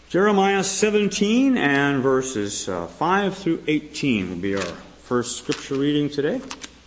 Jeremiah 17 and verses 5 through 18 will be our first scripture reading today.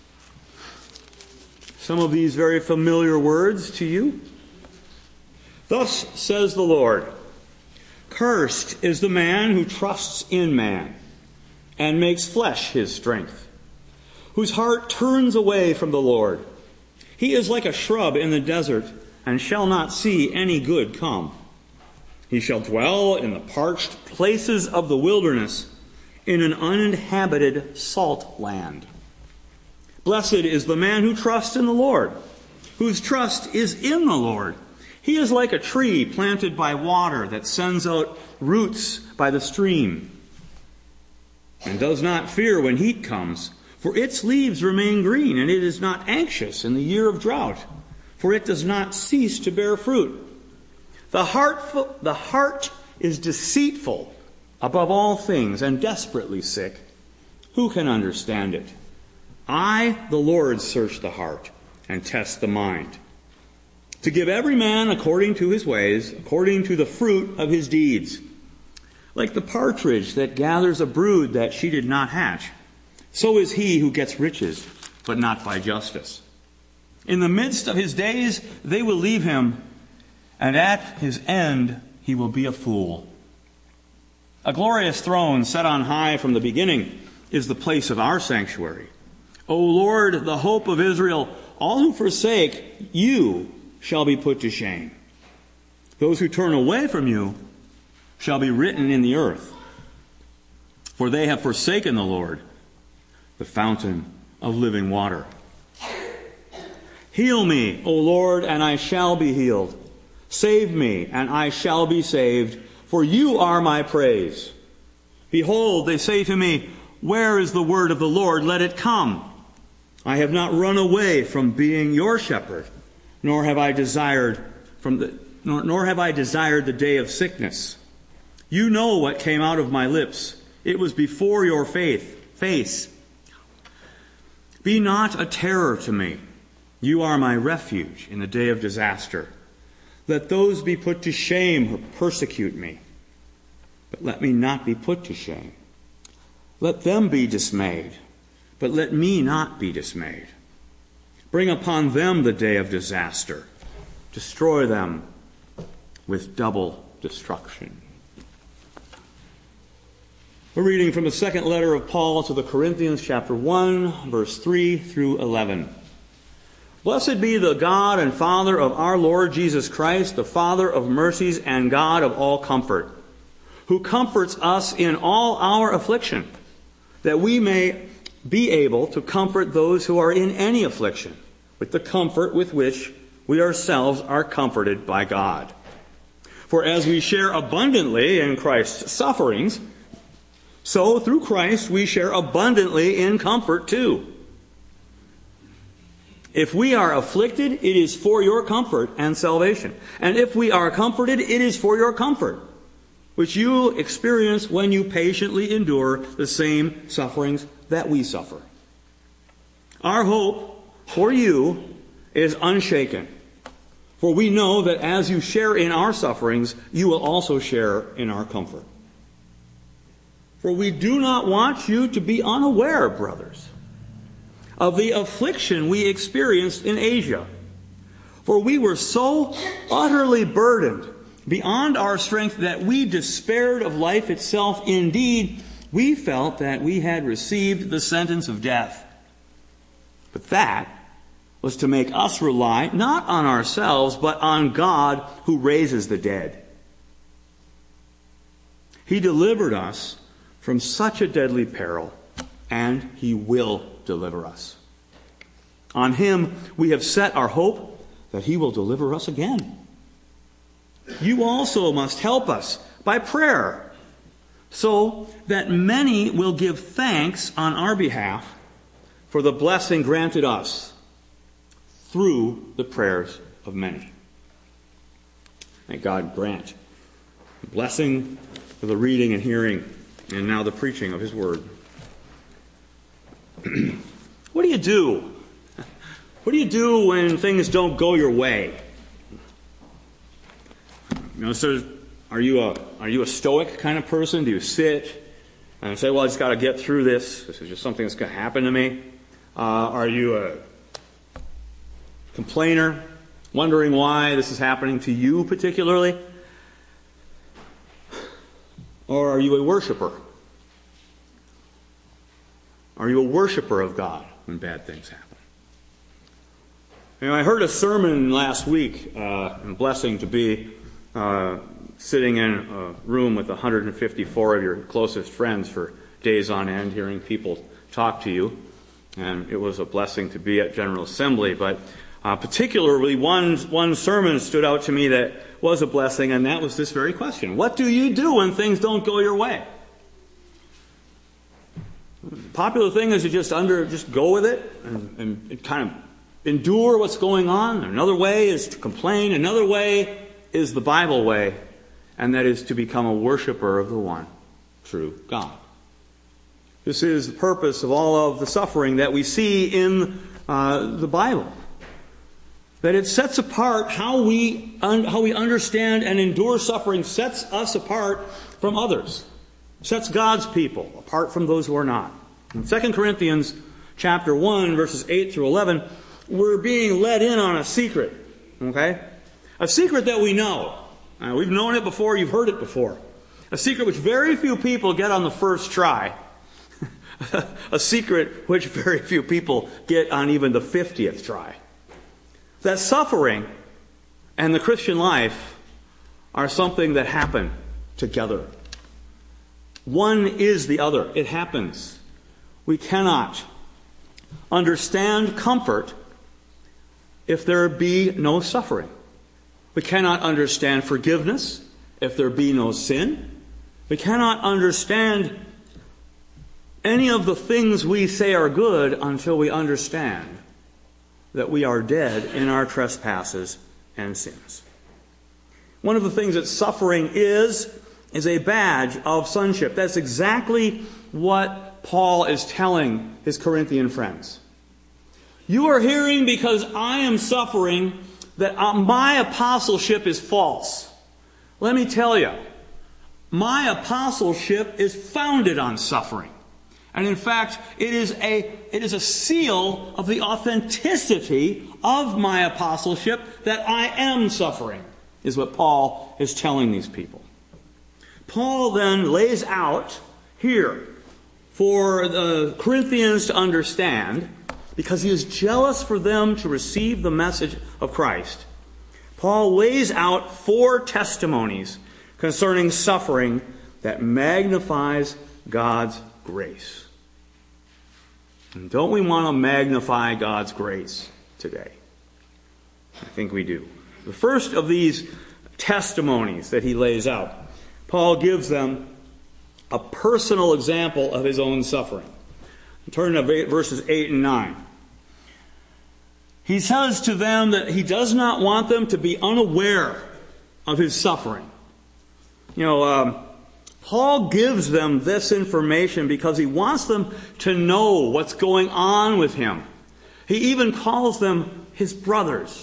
Some of these very familiar words to you. Thus says the Lord, "Cursed is the man who trusts in man and makes flesh his strength, whose heart turns away from the Lord. He is like a shrub in the desert and shall not see any good come. He shall dwell in the parched places of the wilderness, in an uninhabited salt land. Blessed is the man who trusts in the Lord, whose trust is in the Lord. He is like a tree planted by water that sends out roots by the stream, and does not fear when heat comes, for its leaves remain green, and it is not anxious in the year of drought, for it does not cease to bear fruit. The heart is deceitful above all things and desperately sick. Who can understand it? I, the Lord, search the heart and test the mind, to give every man according to his ways, according to the fruit of his deeds. Like the partridge that gathers a brood that she did not hatch, so is he who gets riches, but not by justice. In the midst of his days they will leave him, and at his end he will be a fool. A glorious throne set on high from the beginning is the place of our sanctuary. O Lord, the hope of Israel, all who forsake you shall be put to shame. Those who turn away from you shall be written in the earth. For they have forsaken the Lord, the fountain of living water. Heal me, O Lord, and I shall be healed. Save me, and I shall be saved, for you are my praise. Behold, they say to me, where is the word of the Lord? Let it come. I have not run away from being your shepherd, nor have I desired the day of sickness. You know what came out of my lips. It was before your face. Be not a terror to me. You are my refuge in the day of disaster. Let those be put to shame who persecute me, but let me not be put to shame. Let them be dismayed, but let me not be dismayed. Bring upon them the day of disaster. Destroy them with double destruction." We're reading from the second letter of Paul to the Corinthians, chapter 1, verse 3 through 11. Blessed be the God and Father of our Lord Jesus Christ, the Father of mercies and God of all comfort, who comforts us in all our affliction, that we may be able to comfort those who are in any affliction, with the comfort with which we ourselves are comforted by God. For as we share abundantly in Christ's sufferings, so through Christ we share abundantly in comfort too. If we are afflicted, it is for your comfort and salvation. And if we are comforted, it is for your comfort, which you experience when you patiently endure the same sufferings that we suffer. Our hope for you is unshaken, for we know that as you share in our sufferings, you will also share in our comfort. For we do not want you to be unaware, brothers, of the affliction we experienced in Asia. For we were so utterly burdened beyond our strength that we despaired of life itself. Indeed, we felt that we had received the sentence of death. But that was to make us rely not on ourselves, but on God who raises the dead. He delivered us from such a deadly peril, and He will deliver us. On Him we have set our hope that He will deliver us again. You also must help us by prayer, so that many will give thanks on our behalf for the blessing granted us through the prayers of many. May God grant the blessing for the reading and hearing, and now the preaching of His Word. What do you do? What do you do when things don't go your way? So are you Are you a stoic kind of person? Do you sit and say, well, I just got to get through this. This is just something that's going to happen to me. Are you a complainer, wondering why this is happening to you particularly? Or are you a worshiper? Are you a worshiper of God when bad things happen? I heard a sermon last week, and blessing to be sitting in a room with 154 of your closest friends for days on end, hearing people talk to you. And it was a blessing to be at General Assembly. But particularly one sermon stood out to me that was a blessing, and that was this very question. What do you do when things don't go your way? The popular thing is to just go with it and kind of endure what's going on. Another way is to complain. Another way is the Bible way, and that is to become a worshiper of the one true God. This is the purpose of all of the suffering that we see in the Bible. That it sets apart how we understand and endure suffering, sets us apart from others. Sets God's people apart from those who are not. In 2 Corinthians chapter 1, verses 8 through 11, we're being led in on a secret. Okay? A secret that we know. We've known it before, you've heard it before. A secret which very few people get on the first try. A secret which very few people get on even the 50th try. That suffering and the Christian life are something that happen together. One is the other. It happens. We cannot understand comfort if there be no suffering. We cannot understand forgiveness if there be no sin. We cannot understand any of the things we say are good until we understand that we are dead in our trespasses and sins. One of the things that suffering is a badge of sonship. That's exactly what Paul is telling his Corinthian friends. You are hearing because I am suffering that my apostleship is false. Let me tell you, my apostleship is founded on suffering. And in fact, it is a seal of the authenticity of my apostleship that I am suffering, is what Paul is telling these people. Paul then lays out here for the Corinthians to understand, because he is jealous for them to receive the message of Christ. Paul lays out 4 testimonies concerning suffering that magnifies God's grace. And don't we want to magnify God's grace today? I think we do. The first of these testimonies that he lays out, Paul gives them a personal example of his own suffering. Turn to verses 8 and 9. He says to them that he does not want them to be unaware of his suffering. Paul gives them this information because he wants them to know what's going on with him. He even calls them his brothers.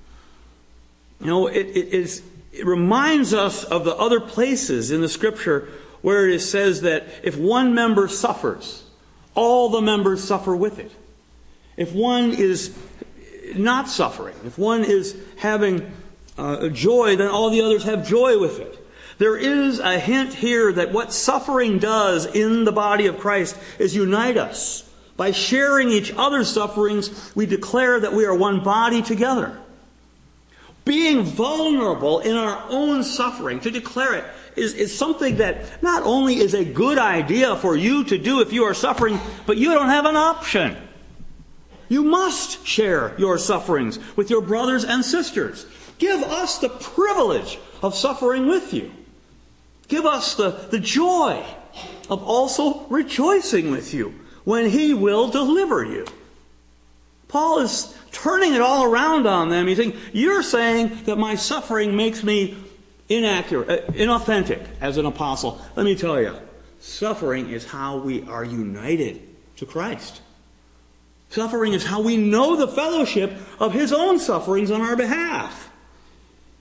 It reminds us of the other places in the Scripture where it says that if one member suffers, all the members suffer with it. If one is not suffering, if one is having joy, then all the others have joy with it. There is a hint here that what suffering does in the body of Christ is unite us. By sharing each other's sufferings, we declare that we are one body together. Being vulnerable in our own suffering, to declare it, is something that not only is a good idea for you to do if you are suffering, but you don't have an option. You must share your sufferings with your brothers and sisters. Give us the privilege of suffering with you. Give us the joy of also rejoicing with you when He will deliver you. Paul is turning it all around on them. He's saying, you're saying that my suffering makes me inauthentic as an apostle. Let me tell you, suffering is how we are united to Christ. Suffering is how we know the fellowship of His own sufferings on our behalf.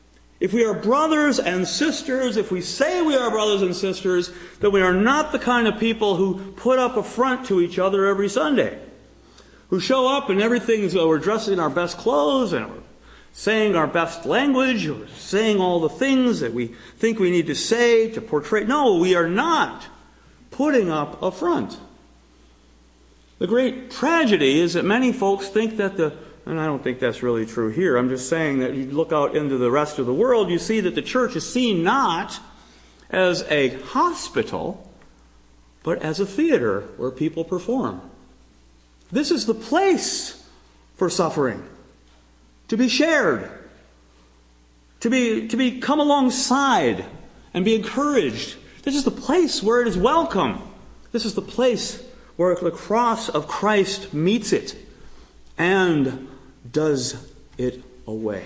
If we are brothers and sisters, if we say we are brothers and sisters, then we are not the kind of people who put up a front to each other every Sunday. Who show up and everything's, we're dressed in our best clothes and we're saying our best language, or saying all the things that we think we need to say to portray. No, we are not putting up a front. The great tragedy is that many folks think that and I don't think that's really true here, I'm just saying that you look out into the rest of the world, you see that the church is seen not as a hospital, but as a theater where people perform. This is the place for suffering, to be shared, to be come alongside and be encouraged. This is the place where it is welcome. This is the place where the cross of Christ meets it and does it away.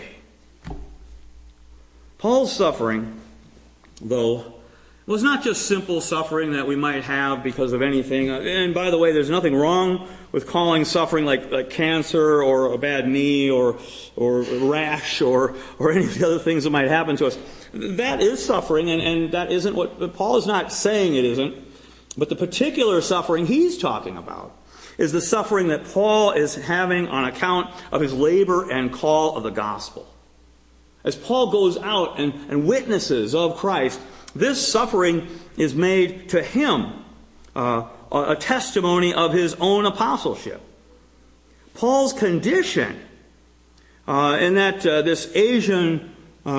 Paul's suffering, though, was not just simple suffering that we might have because of anything. And by the way, there's nothing wrong with calling suffering like cancer or a bad knee or rash or any of the other things that might happen to us. That is suffering, and that isn't what Paul is not saying it isn't. But the particular suffering he's talking about is the suffering that Paul is having on account of his labor and call of the gospel. As Paul goes out and witnesses of Christ, this suffering is made to him a testimony of his own apostleship. Paul's condition in that this Asian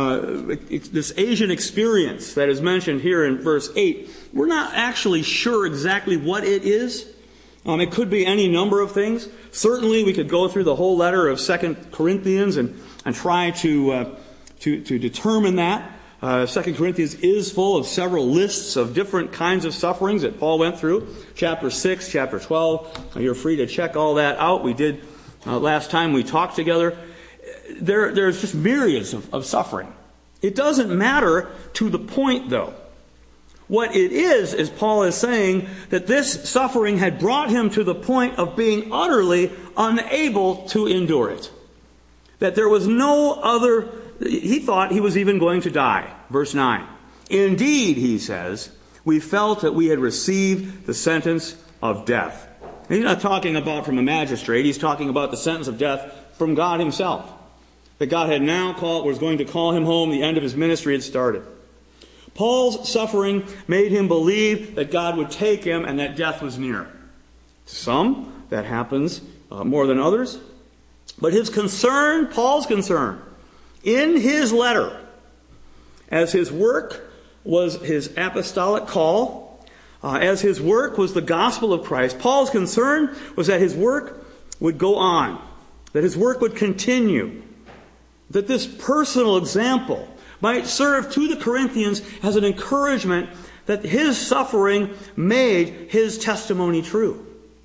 experience that is mentioned here in verse 8, we're not actually sure exactly what it is. It could be any number of things. Certainly we could go through the whole letter of 2 Corinthians and try to determine that. 2 Corinthians is full of several lists of different kinds of sufferings that Paul went through. Chapter 6, chapter 12. You're free to check all that out. We did last time we talked together. There's just myriads of suffering. It doesn't matter to the point, though. What it is Paul is saying that this suffering had brought him to the point of being utterly unable to endure it. That there was no other. He thought he was even going to die. Verse 9. Indeed, he says, we felt that we had received the sentence of death. He's not talking about from a magistrate. He's talking about the sentence of death from God himself. That God had now was going to call him home. The end of his ministry had started. Paul's suffering made him believe that God would take him and that death was near. To some, that happens more than others. But his concern, Paul's concern, in his letter, as his work was his apostolic call, as his work was the gospel of Christ, Paul's concern was that his work would go on, that his work would continue, that this personal example might serve to the Corinthians as an encouragement that his suffering made his testimony true.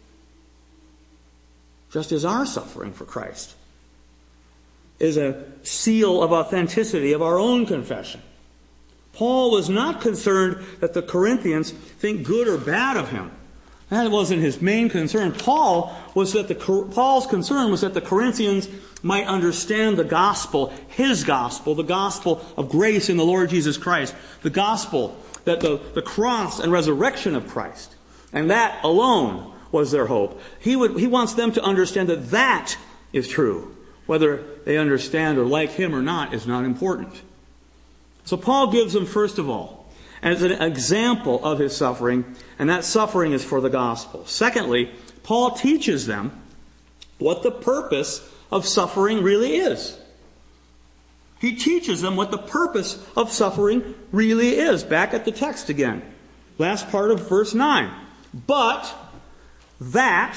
Just as our suffering for Christ is a seal of authenticity of our own confession. Paul was not concerned that the Corinthians think good or bad of him. That wasn't his main concern. Paul's concern was that the Corinthians might understand the gospel, his gospel, the gospel of grace in the Lord Jesus Christ, the gospel that the cross and resurrection of Christ, and that alone was their hope. He wants them to understand that that is true. Whether they understand or like him or not is not important. So Paul gives them, first of all, as an example of his suffering, and that suffering is for the gospel. Secondly, Paul teaches them what the purpose of suffering really is. He teaches them what the purpose of suffering really is. Back at the text again. Last part of verse 9. But that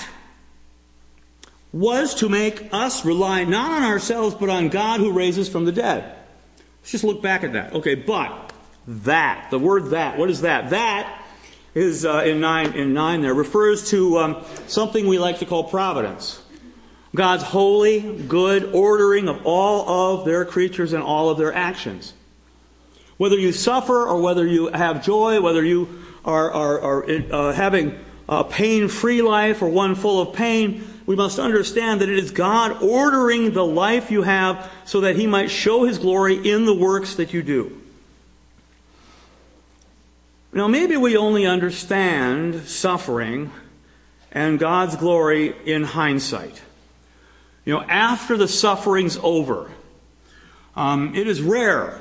was to make us rely not on ourselves, but on God who raises from the dead. Let's just look back at that. Okay, but that, the word that, what is that? That is in 9 there, refers to something we like to call providence. God's holy, good ordering of all of their creatures and all of their actions. Whether you suffer or whether you have joy, whether you are having a pain-free life or one full of pain, we must understand that it is God ordering the life you have so that He might show His glory in the works that you do. Now, maybe we only understand suffering and God's glory in hindsight. After the suffering's over, it is rare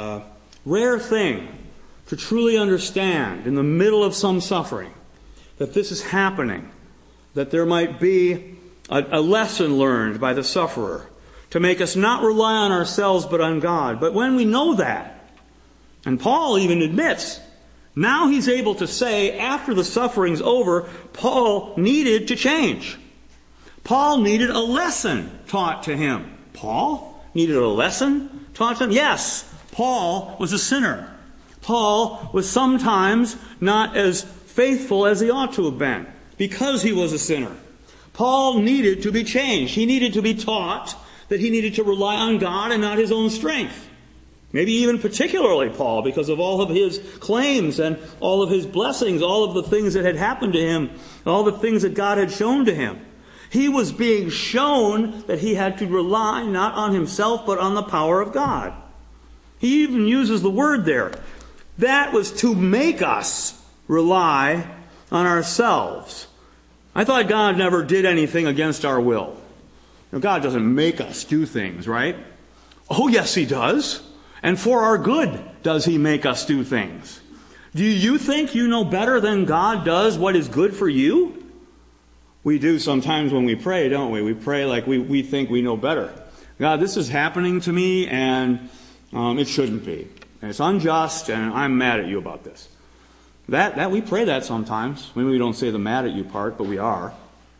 thing to truly understand in the middle of some suffering that this is happening, that there might be a lesson learned by the sufferer to make us not rely on ourselves but on God. But when we know that, and Paul even admits, now he's able to say, after the suffering's over, Paul needed to change. Paul needed a lesson taught to him. Paul needed a lesson taught to him? Yes, Paul was a sinner. Paul was sometimes not as faithful as he ought to have been because he was a sinner. Paul needed to be changed. He needed to be taught that he needed to rely on God and not his own strength. Maybe even particularly Paul, because of all of his claims and all of his blessings, all of the things that had happened to him, all the things that God had shown to him. He was being shown that he had to rely not on himself, but on the power of God. He even uses the word there. That was to make us rely on ourselves. I thought God never did anything against our will. God doesn't make us do things, right? Oh, yes, He does. And for our good does He make us do things. Do you think you know better than God does what is good for you? We do sometimes when we pray, don't we? We pray like we think we know better. God, this is happening to me and it shouldn't be. And it's unjust and I'm mad at you about this. That we pray that sometimes. Maybe we don't say the mad at you part, but we are.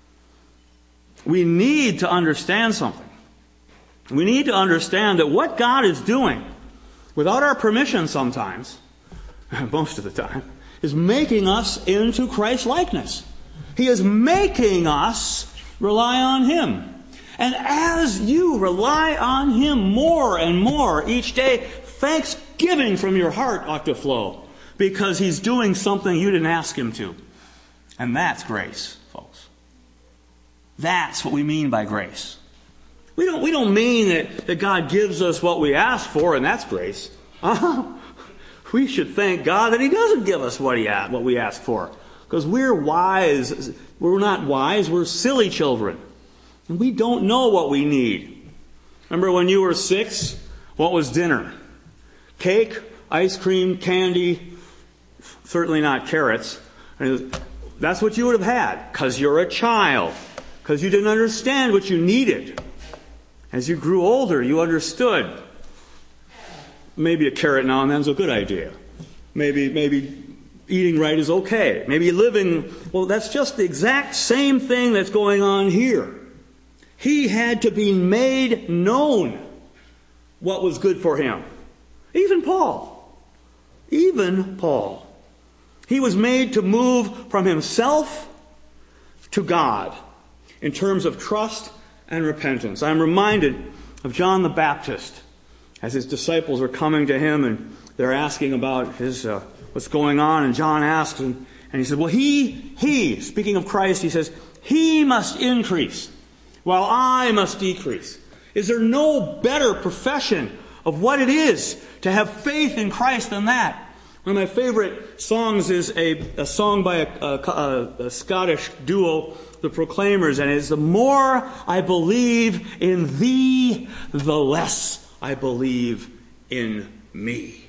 We need to understand something. We need to understand that what God is doing, without our permission sometimes, most of the time, is making us into Christ-likeness. He is making us rely on Him. And as you rely on Him more and more each day, thanksgiving from your heart ought to flow, because He's doing something you didn't ask Him to. And that's grace, folks. That's what we mean by grace. We don't mean that God gives us what we ask for, and that's grace. We should thank God that He doesn't give us what we ask for. Because we're wise. We're not wise. We're silly children. And we don't know what we need. Remember when you were 6? What was dinner? Cake, ice cream, candy, certainly not carrots. That's what you would have had because you're a child. Because you didn't understand what you needed. As you grew older, you understood. Maybe a carrot now and then is a good idea. Maybe eating right is okay. Maybe living, well, that's just the exact same thing that's going on here. He had to be made known what was good for him. Even Paul. He was made to move from himself to God in terms of trust and repentance. I'm reminded of John the Baptist as his disciples are coming to him and they're asking about his what's going on. And John asks, and he said, well, he, speaking of Christ, he says, He must increase while I must decrease. Is there no better profession of what it is to have faith in Christ than that? One of my favorite songs is a song by a Scottish duo, the Proclaimers, and it's the more I believe in Thee, the less I believe in me.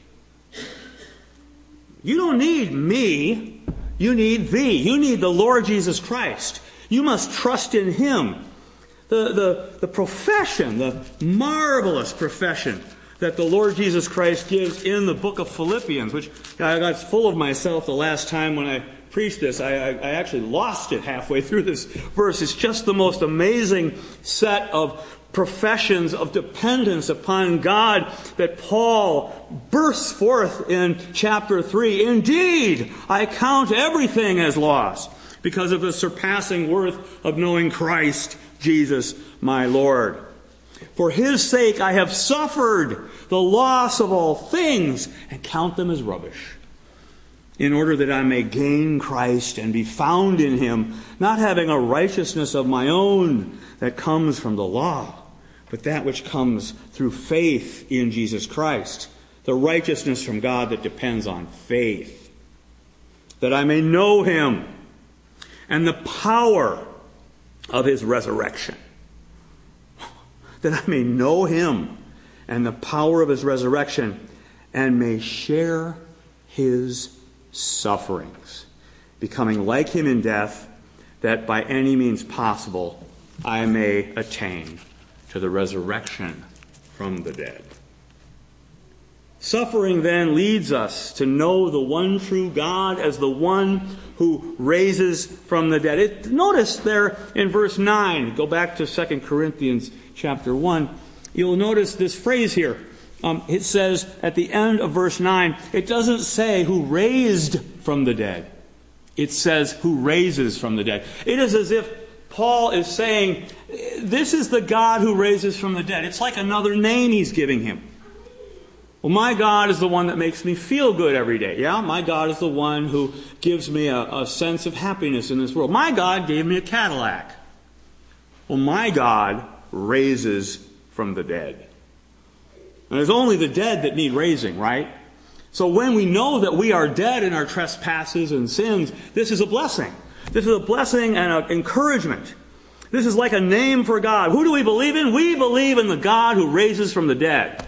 You don't need me, you need Thee. You need the Lord Jesus Christ. You must trust in Him. The profession, the marvelous profession that the Lord Jesus Christ gives in the book of Philippians, which I got full of myself the last time when I preached this. I actually lost it halfway through this verse. It's just the most amazing set of professions of dependence upon God that Paul bursts forth in chapter 3. Indeed, I count everything as loss because of the surpassing worth of knowing Christ Jesus my Lord. For His sake I have suffered the loss of all things and count them as rubbish. in order that I may gain Christ and be found in him, not having a righteousness of my own that comes from the law, but that which comes through faith in Jesus Christ, the righteousness from God that depends on faith, that I may know him and the power of his resurrection. That I may know him and the power of his resurrection, and may share his sufferings, becoming like him in death, that by any means possible I may attain to the resurrection from the dead. Suffering then leads us to know the one true God as the one who raises from the dead. Notice there in verse 9, go back to 2 Corinthians chapter 1, you'll notice this phrase here. It says at the end of verse 9, it doesn't say who raised from the dead. It says who raises from the dead. It is as if Paul is saying, this is the God who raises from the dead. It's like another name he's giving him. Well, my God is the one that makes me feel good every day. Yeah, my God is the one who gives me a sense of happiness in this world. My God gave me a Cadillac. Well, my God raises from the dead. And there's only the dead that need raising, right? So when we know that we are dead in our trespasses and sins, this is a blessing. This is a blessing and an encouragement. This is like a name for God. Who do we believe in? We believe in the God who raises from the dead.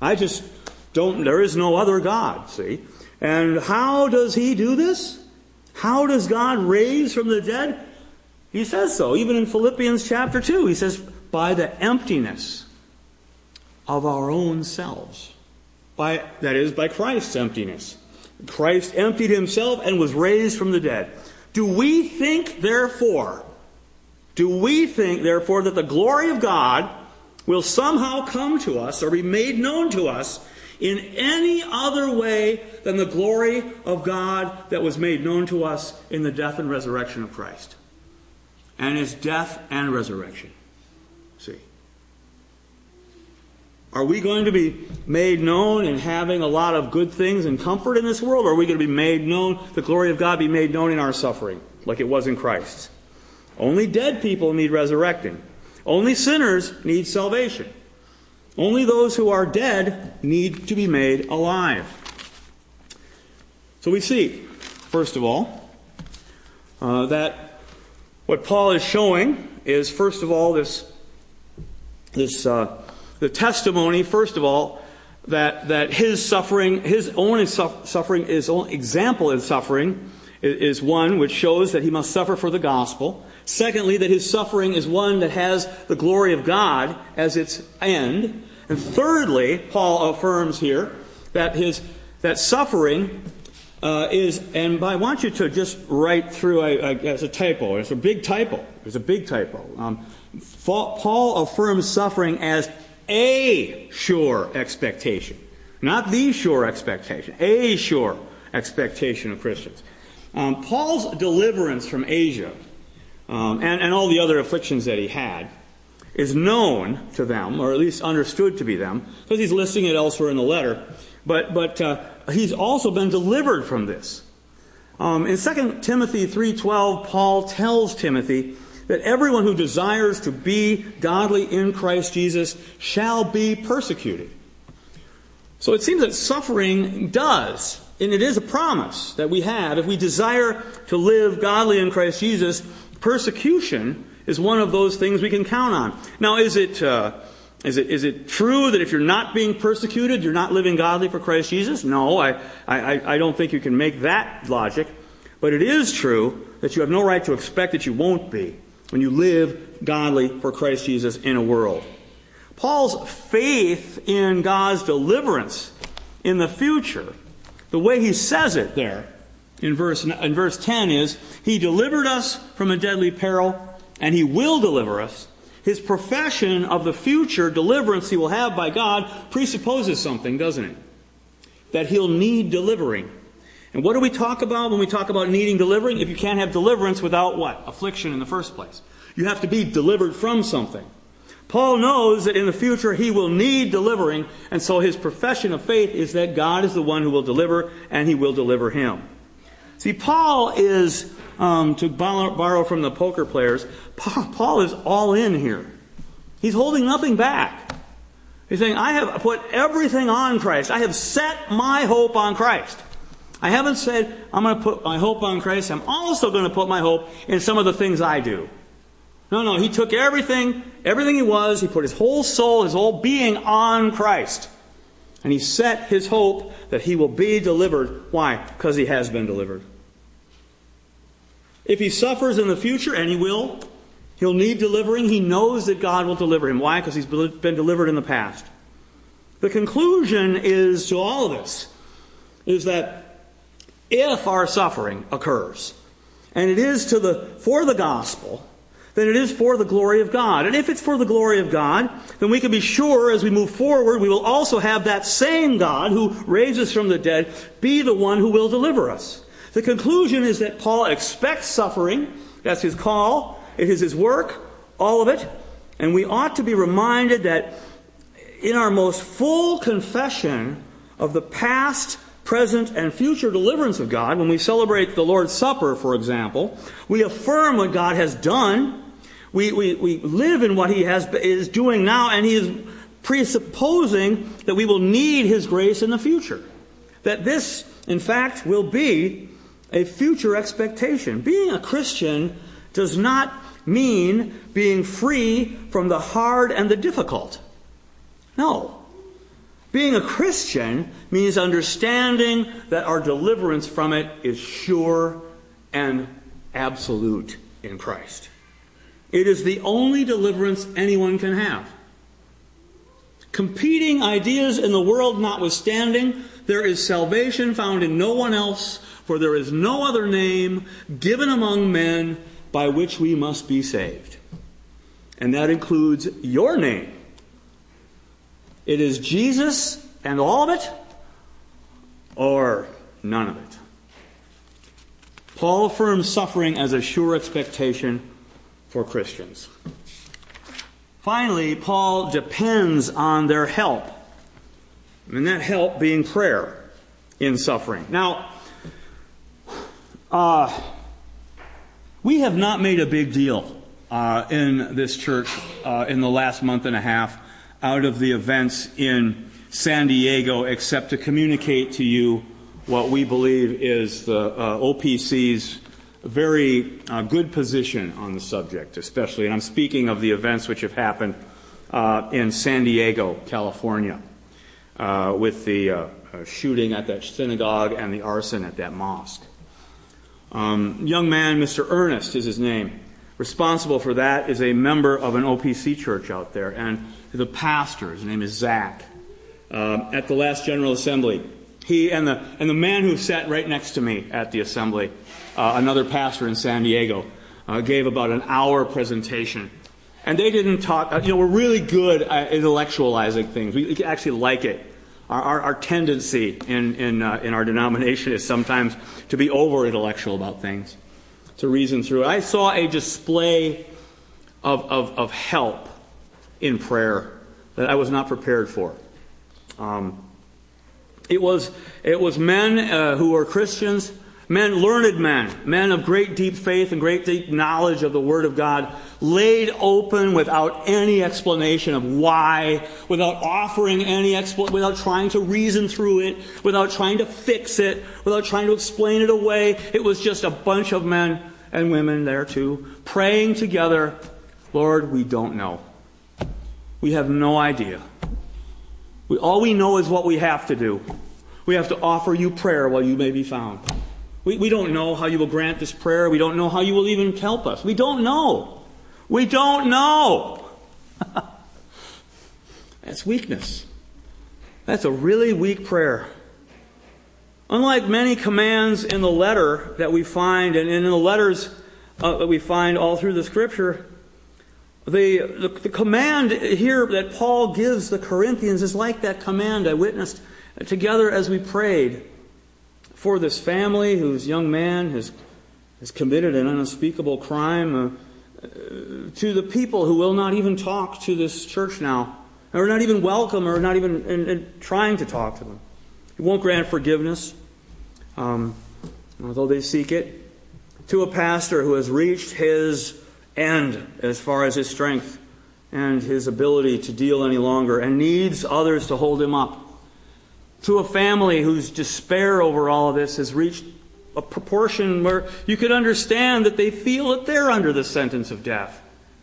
There is no other God, see? And how does he do this? How does God raise from the dead? He says so. Even in Philippians chapter 2, he says, by the emptiness of our own selves. That is, by Christ's emptiness. Christ emptied himself and was raised from the dead. Do we think, therefore, that the glory of God will somehow come to us or be made known to us in any other way than the glory of God that was made known to us in the death and resurrection of Christ? And his death and resurrection. See. Are we going to be made known in having a lot of good things and comfort in this world? Or are we going to be made known, the glory of God be made known in our suffering, like it was in Christ? Only dead people need resurrecting. Only sinners need salvation. Only those who are dead need to be made alive. So we see, first of all, that what Paul is showing is, first of all, the testimony, first of all, that his suffering, his own suffering, his own example in suffering is one which shows that he must suffer for the gospel. Secondly, that his suffering is one that has the glory of God as its end. And thirdly, Paul affirms here that suffering is, and I want you to just write through as a typo. It's a big typo. There's a big typo. Paul affirms suffering as a sure expectation. Not the sure expectation. A sure expectation of Christians. Paul's deliverance from Asia and all the other afflictions that he had is known to them, or at least understood to be them, because he's listing it elsewhere in the letter. But he's also been delivered from this. In 2 Timothy 3:12, Paul tells Timothy that everyone who desires to be godly in Christ Jesus shall be persecuted. So it seems that suffering does, and it is a promise that we have, if we desire to live godly in Christ Jesus, persecution is one of those things we can count on. Now, is it true that if you're not being persecuted, you're not living godly for Christ Jesus? No, I don't think you can make that logic. But it is true that you have no right to expect that you won't be when you live godly for Christ Jesus in a world. Paul's faith in God's deliverance in the future, the way he says it there in verse 10 is, he delivered us from a deadly peril, and he will deliver us. His profession of the future deliverance he will have by God presupposes something, doesn't it? That he'll need delivering. And what do we talk about when we talk about needing delivering? If you can't have deliverance without what? Affliction in the first place. You have to be delivered from something. Paul knows that in the future he will need delivering, and so his profession of faith is that God is the one who will deliver, and he will deliver him. See, Paul is, to borrow from the poker players, Paul is all in here. He's holding nothing back. He's saying, I have put everything on Christ. I have set my hope on Christ. I haven't said, I'm going to put my hope on Christ. I'm also going to put my hope in some of the things I do. No, he took everything he was, he put his whole soul, his whole being on Christ. And he set his hope that he will be delivered. Why? Because he has been delivered. If he suffers in the future, and he will, he'll need delivering. He knows that God will deliver him. Why? Because he's been delivered in the past. The conclusion is to all of this is that if our suffering occurs, and it is for the gospel, then it is for the glory of God. And if it's for the glory of God, then we can be sure as we move forward, we will also have that same God who raises from the dead be the one who will deliver us. The conclusion is that Paul expects suffering. That's his call. It is his work, all of it. And we ought to be reminded that in our most full confession of the past, present, and future deliverance of God, when we celebrate the Lord's Supper, for example, we affirm what God has done. We live in what He is doing now, and He is presupposing that we will need His grace in the future. That this, in fact, will be a future expectation. Being a Christian does not mean being free from the hard and the difficult. No. Being a Christian means understanding that our deliverance from it is sure and absolute in Christ. It is the only deliverance anyone can have. Competing ideas in the world notwithstanding, there is salvation found in no one else, for there is no other name given among men by which we must be saved. And that includes your name. It is Jesus and all of it, or none of it. Paul affirms suffering as a sure expectation for Christians. Finally, Paul depends on their help, and that help being prayer in suffering. Now, we have not made a big deal in this church in the last month and a half out of the events in San Diego, except to communicate to you what we believe is the OPC's very good position on the subject, especially. And I'm speaking of the events which have happened in San Diego, California, with the shooting at that synagogue and the arson at that mosque. Young man, Mr. Ernest is his name. Responsible for that is a member of an OPC church out there. And the pastor, his name is Zach, at the last General Assembly, he and the man who sat right next to me at the assembly, another pastor in San Diego, gave about an hour presentation. And they didn't talk, we're really good at intellectualizing things. We actually like it. Our tendency in our denomination is sometimes to be over-intellectual about things, to reason through it. I saw a display of help in prayer that I was not prepared for. It was men who were Christians, learned men of great deep faith and great deep knowledge of the Word of God, laid open without any explanation of why, without offering any without trying to reason through it, without trying to fix it, without trying to explain it away. It was just a bunch of men and women there too, praying together, Lord, we don't know. We have no idea. All we know is what we have to do. We have to offer you prayer while you may be found. We don't know how you will grant this prayer. We don't know how you will even help us. We don't know. We don't know. That's weakness. That's a really weak prayer. Unlike many commands in the letter that we find, and in the letters that we find all through the Scripture, the command here that Paul gives the Corinthians is like that command I witnessed together as we prayed for this family whose young man has committed an unspeakable crime, to the people who will not even talk to this church now, or not even welcome, or not even trying to talk to them. He won't grant forgiveness. although they seek it, to a pastor who has reached his end as far as his strength and his ability to deal any longer and needs others to hold him up. To a family whose despair over all of this has reached a proportion where you could understand that they feel that they're under the sentence of death.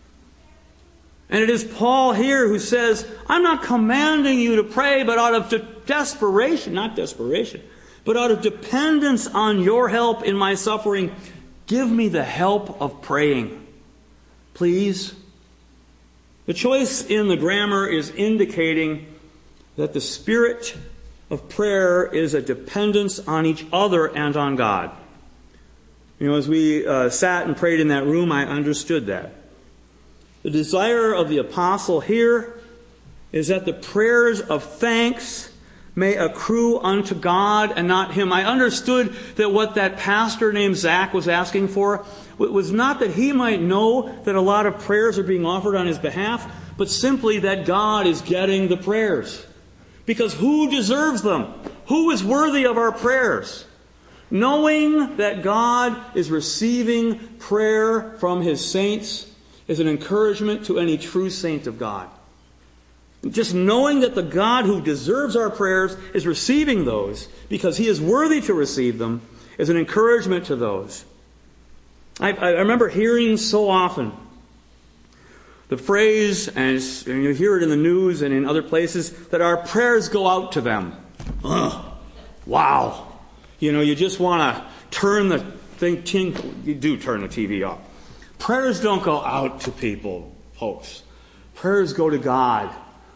And it is Paul here who says, I'm not commanding you to pray, but out of desperation, not desperation, but out of dependence on your help in my suffering, give me the help of praying. Please. The choice in the grammar is indicating that the spirit of prayer is a dependence on each other and on God. You know, as we sat and prayed in that room, I understood that. The desire of the apostle here is that the prayers of thanks may accrue unto God and not him. I understood that what that pastor named Zach was asking for was not that he might know that a lot of prayers are being offered on his behalf, but simply that God is getting the prayers. Because who deserves them? Who is worthy of our prayers? Knowing that God is receiving prayer from His saints is an encouragement to any true saint of God. Just knowing that the God who deserves our prayers is receiving those because He is worthy to receive them is an encouragement to those. I remember hearing so often the phrase, and you hear it in the news and in other places, that our prayers go out to them. Ugh, wow. You know, you just want to turn the thing, you do turn the TV off. Prayers don't go out to people, folks. Prayers go to God.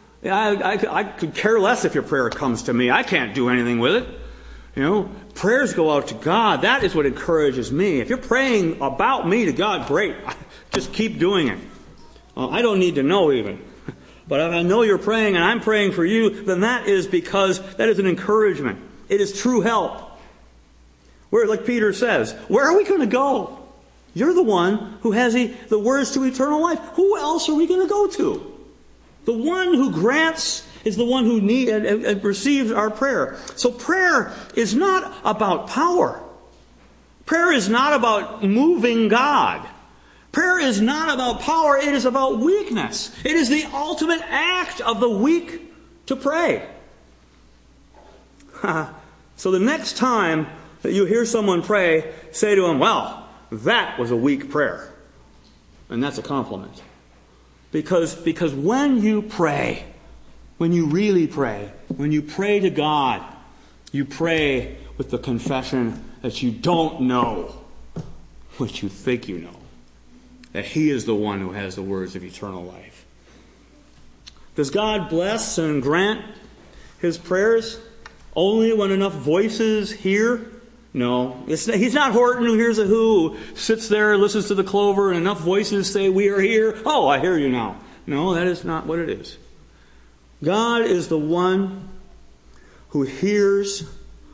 I could care less if your prayer comes to me. I can't do anything with it. You know, prayers go out to God. That is what encourages me. If you're praying about me to God, great. Just keep doing it. I don't need to know even. But if I know you're praying and I'm praying for you, then that is because that is an encouragement. It is true help. Where, like Peter says, where are we going to go? You're the one who has the words to eternal life. Who else are we going to go to? The one who grants is the one who receives our prayer. So prayer is not about power. Prayer is not about moving God. Prayer is not about power. It is about weakness. It is the ultimate act of the weak to pray. So the next time that you hear someone pray, say to them, well, that was a weak prayer. And that's a compliment. Because when you pray, when you really pray, when you pray to God, you pray with the confession that you don't know what you think you know. That He is the one who has the words of eternal life. Does God bless and grant His prayers only when enough voices hear? No. He's not Horton who hears a who, sits there, listens to the clover, and enough voices say, we are here. Oh, I hear you now. No, that is not what it is. God is the one who hears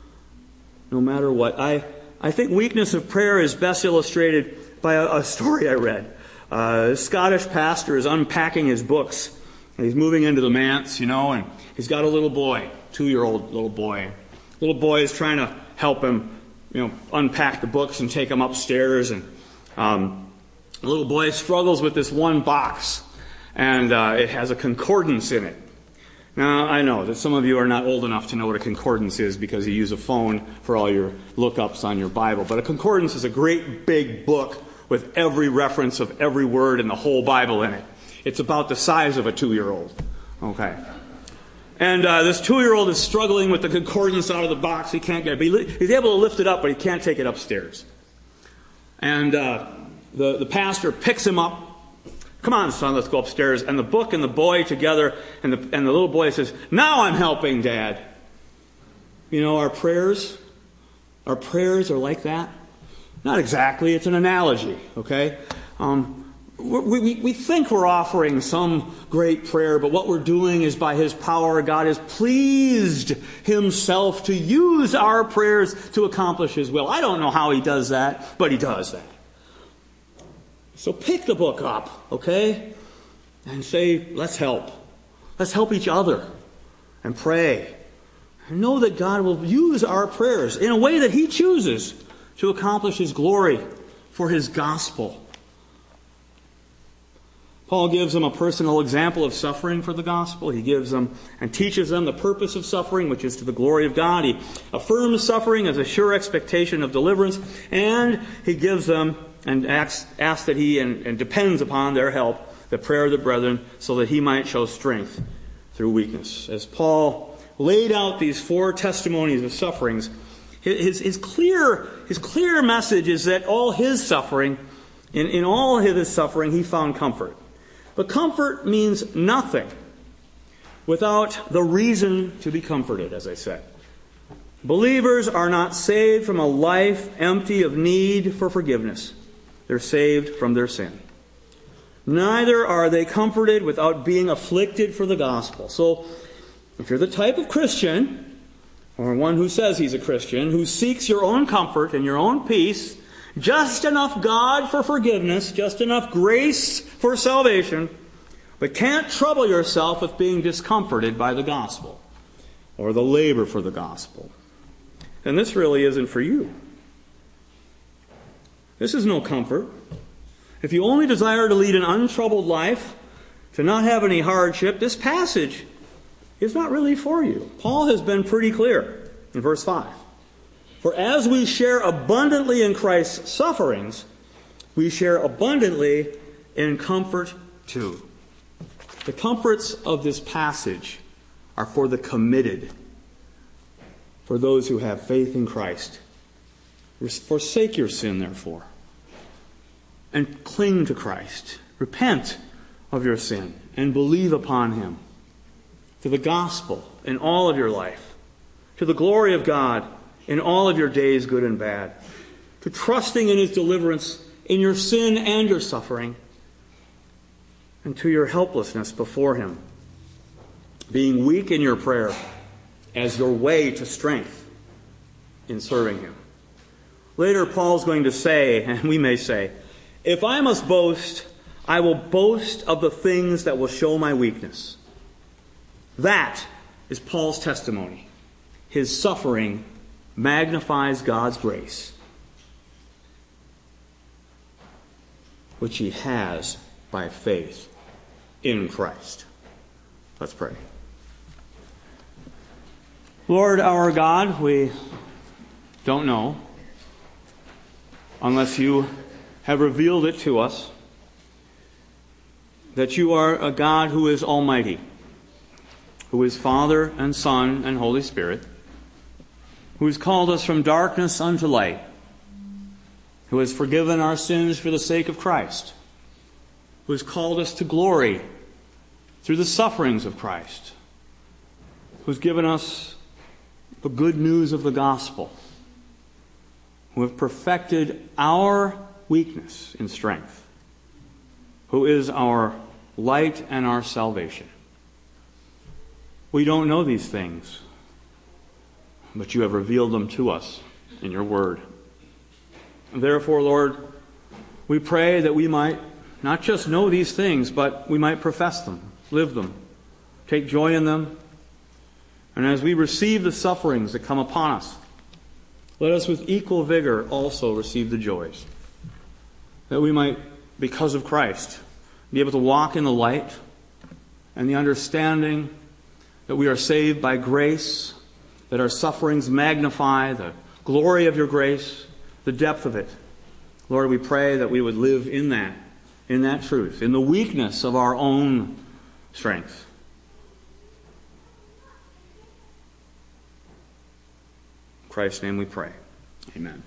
no matter what. I think weakness of prayer is best illustrated by a story I read. A Scottish pastor is unpacking his books. And he's moving into the manse, and he's got a little boy, 2-year-old little boy. Little boy is trying to help him, unpack the books and take them upstairs. And the little boy struggles with this one box, and it has a concordance in it. Now, I know that some of you are not old enough to know what a concordance is because you use a phone for all your lookups on your Bible. But a concordance is a great big book with every reference of every word in the whole Bible in it. It's about the size of a 2-year-old. Okay. And this 2-year-old is struggling with the concordance out of the box. He can't get it. He's able to lift it up, but he can't take it upstairs. And the pastor picks him up. Come on, son, let's go upstairs. And the book and the boy together, and the little boy says, now I'm helping, Dad. Our prayers are like that. Not exactly, it's an analogy, okay? We think we're offering some great prayer, but what we're doing is by His power, God has pleased Himself to use our prayers to accomplish His will. I don't know how He does that, but He does that. So pick the book up, okay? And say, let's help. Let's help each other and pray. And know that God will use our prayers in a way that He chooses to accomplish His glory for His gospel. Paul gives them a personal example of suffering for the gospel. He gives them and teaches them the purpose of suffering, which is to the glory of God. He affirms suffering as a sure expectation of deliverance, and he gives them and asks that he and depends upon their help, the prayer of the brethren, so that he might show strength through weakness. As Paul laid out these 4 testimonies of sufferings, his clear message is that all his suffering, in all his suffering, he found comfort. But comfort means nothing without the reason to be comforted, as I said. Believers are not saved from a life empty of need for forgiveness. They're saved from their sin. Neither are they comforted without being afflicted for the gospel. So, if you're the type of Christian, or one who says he's a Christian, who seeks your own comfort and your own peace, just enough God for forgiveness, just enough grace for salvation, but can't trouble yourself with being discomforted by the gospel or the labor for the gospel, then this really isn't for you. This is no comfort. If you only desire to lead an untroubled life, to not have any hardship, this passage is not really for you. Paul has been pretty clear in verse 5. For as we share abundantly in Christ's sufferings, we share abundantly in comfort too. The comforts of this passage are for the committed, for those who have faith in Christ. Forsake your sin, therefore, and cling to Christ. Repent of your sin and believe upon Him. To the gospel in all of your life. To the glory of God in all of your days, good and bad. To trusting in His deliverance in your sin and your suffering. And to your helplessness before Him. Being weak in your prayer as your way to strength in serving Him. Later, Paul's going to say, and we may say, if I must boast, I will boast of the things that will show my weakness. That is Paul's testimony. His suffering magnifies God's grace, which he has by faith in Christ. Let's pray. Lord our God, we don't know unless you have revealed it to us that you are a God who is almighty, who is Father and Son and Holy Spirit, who has called us from darkness unto light, who has forgiven our sins for the sake of Christ, who has called us to glory through the sufferings of Christ, who has given us the good news of the gospel, who have perfected our weakness in strength, who is our light and our salvation. We don't know these things, but you have revealed them to us in your word. And therefore, Lord, we pray that we might not just know these things, but we might profess them, live them, take joy in them. And as we receive the sufferings that come upon us, let us with equal vigor also receive the joys. That we might, because of Christ, be able to walk in the light and the understanding that we are saved by grace, that our sufferings magnify the glory of your grace, the depth of it. Lord, we pray that we would live in that truth, in the weakness of our own strength. In Christ's name we pray. Amen.